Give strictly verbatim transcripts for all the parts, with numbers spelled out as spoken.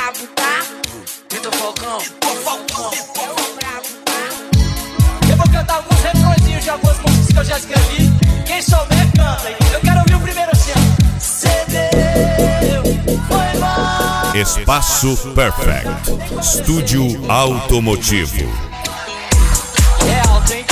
brabo, tá? Vitor Falcão, Vitor Falcão, eu vou brabo, tá? Eu vou cantar alguns refrõezinhos de algumas músicas que eu já escrevi. Quem souber, canta. Eu quero ouvir o primeiro assim, ó. Cedeu, foi mal. Espaço Perfect, estúdio automotivo. É alto, hein?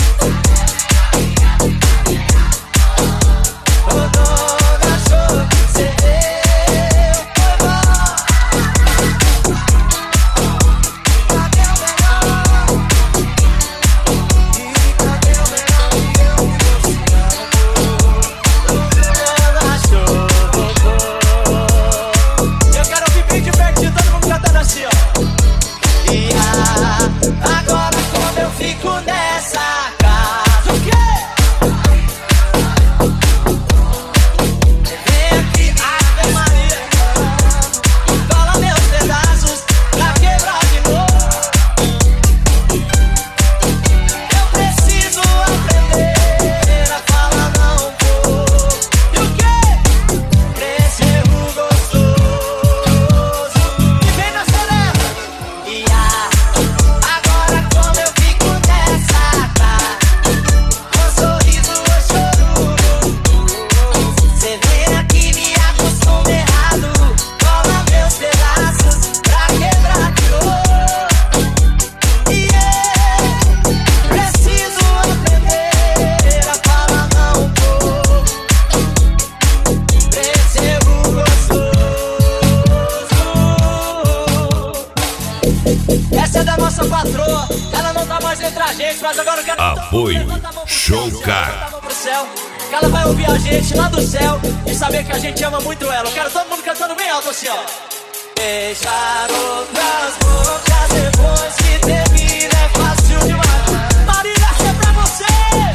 Essa é da nossa patroa, ela não tá mais entre a gente, mas agora eu quero apoio Showcar. Que ela vai ouvir a gente lá do céu e saber que a gente ama muito ela. Eu quero todo mundo cantando bem alto assim, ó. Beijar outras bocas depois que termina é fácil demais. Marília, essa é pra você.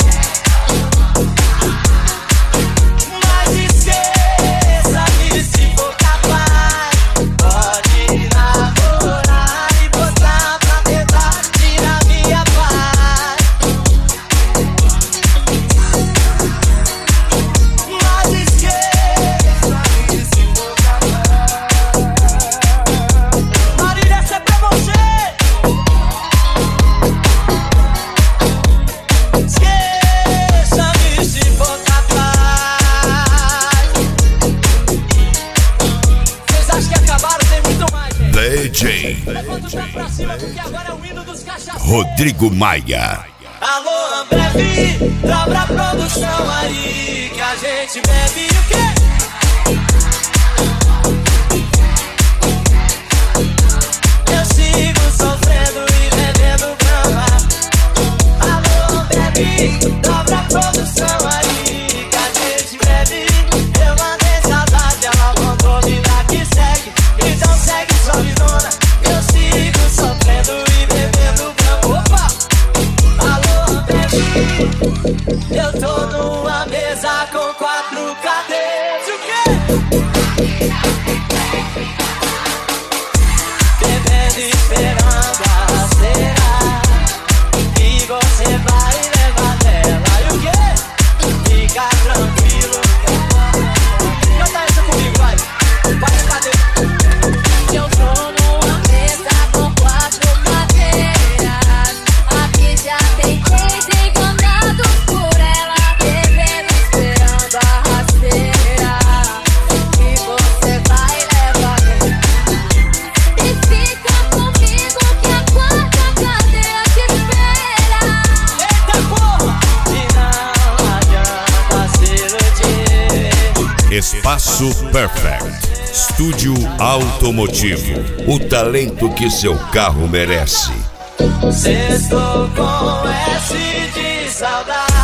Mas esqueça-me se for capaz. Pode namorar e botar pra tentar tirar minha paz. Mas esqueça-me se for capaz. Marília, essa é pra você. Esqueça-me se for capaz. Vocês acham que acabaram? Tem muito mais, gente. D J Levanta o pé pra cima porque agora é o hino dos cachaceiros. Rodrigo Maia. Alô, Ambev, dobra a produção aí que a gente bebe o quê? Eu sigo sofrendo e bebendo brama. Alô, Ambev, dobra a produção aí que a gente bebe. Eu mandei saudade, ela mandou me dar que segue. Então segue sua vidona. Eu sigo sofrendo e bebendo brama. Opa! Alô, baby, eu tô numa mesa com quatro cadeiras. O quê? Bebendo e esperando a cera. E você vai levar dela. E o quê? Fica tranquilo. Canta essa comigo, vai. Vai, cadê? Eu tô numa mesa com quatro cadeiras. Aqui já tem gente encanado por ela, bebendo, esperando a rasteira. E você vai levar dela. E fica comigo que a quarta cadeira te espera. Eita porra! E não adianta se iludir. Espaço Perfect, estúdio automotivo. O talento que seu carro merece. Sextou com S de saudade.